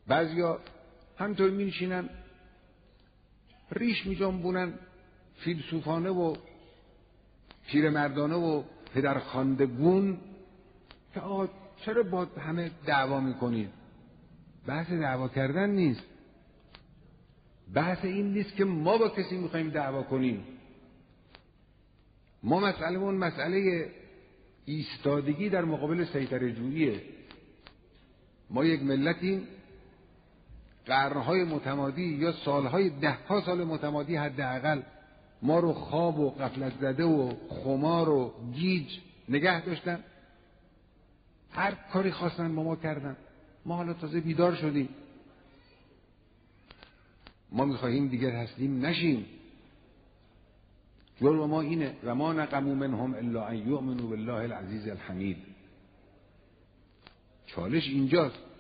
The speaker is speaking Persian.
بعضیا همطور می‌نشینن ریش می‌جنبونن فیلسوفانه و پیرمردانه و پدرخواندگون که آقا چرا با همه دعوا می‌کنید؟ بحث دعوا کردن نیست. بحث این نیست که ما با کسی می‌خوایم دعوا کنیم. ما مسئله‌مون مسئله ایستادگی در مقابل سیطره‌جوییه. ما یک ملتیم قرن‌های متمادی یا سال‌های ده‌ها سال متمادی حداقل ما رو خواب و غفلت زده و خمار و گیج نگه داشتن. هر کاری خواستن با ما کردن. ما حالا تازه بیدار شدیم. ما می‌خواهیم دیگر تسلیم نشیم. جرم ما اینه و ما نقموا منهم الا ان یؤمنوا بالله العزیز الحمید. چالش اینجاست.